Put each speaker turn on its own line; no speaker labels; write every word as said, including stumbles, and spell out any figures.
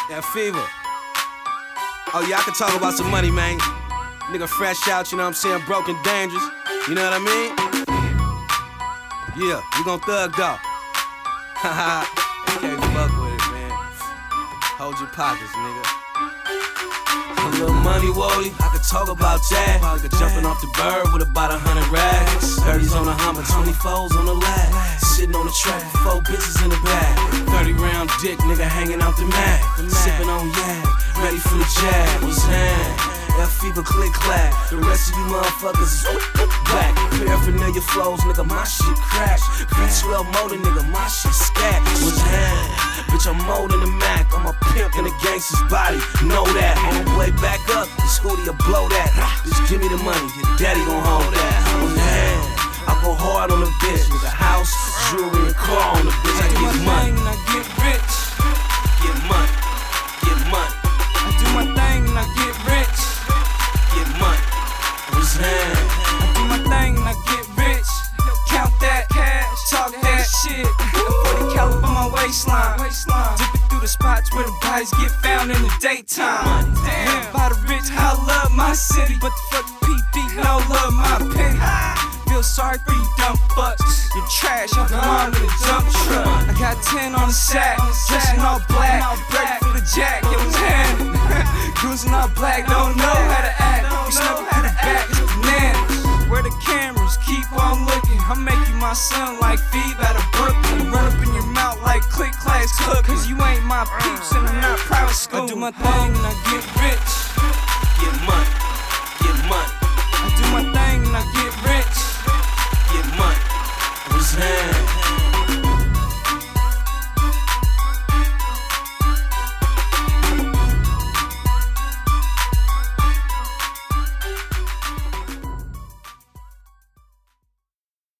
That fever. Oh yeah, I can talk about some money, man. Nigga fresh out, you know what I'm saying? Broke and dangerous. You know what I mean? Yeah, we gon' thug though. Haha, can't fuck with it, man. Hold your pockets, nigga. A little money, Wody, I could talk about that. Nigga jumping off the bird with about a hundred rags. thirties on the Hummer, twenty-fours on the lag. Sitting on the track, four bitches in the bag. thirty round dick, nigga hanging out the mag. Sipping on yak, ready for the jab. What's hand? That fever click clack. The rest of you motherfuckers is back. Paraphernalia flows, nigga, my shit crash. V twelve motor, nigga, my shit scat. What's hand? Bitch, I'm more than a Mac. I'm a pimp in a gangster's body. Know that. On the way back up, this hoodie will blow that. Just give me the money, your daddy gon' hold that. What's hand? I go hard on the bitch. Nigga, house, jewelry, and car on the bitch. I get money.
I get rich.
Get money. Get money.
I do my thing and I get rich.
Get money. What's hand?
I do my thing and I get rich. Count that cash, talk that shit. A forty caliber on my waistline. Dipping through the spots where the bodies get found in the daytime. Damn, by the rich, I love my city, but the fuck P D, no love my penny. Feel sorry for you dumb fucks. You're trash, I belong in a dump truck. I got ten on the sack, dressing all black, ready for the jack. It was handed. Cruising all black, don't know how to act. You snuck through the back, it's bananas. Where the cameras keep on looking. I'll make you my son like Phoebe out of Brooklyn. Run up in your mouth like click class cook. Cause you ain't my peeps and I'm not private school. I do my thing and I get rich.
Get money. Get money.
I do my thing and I get rich.
Get money. What's hand?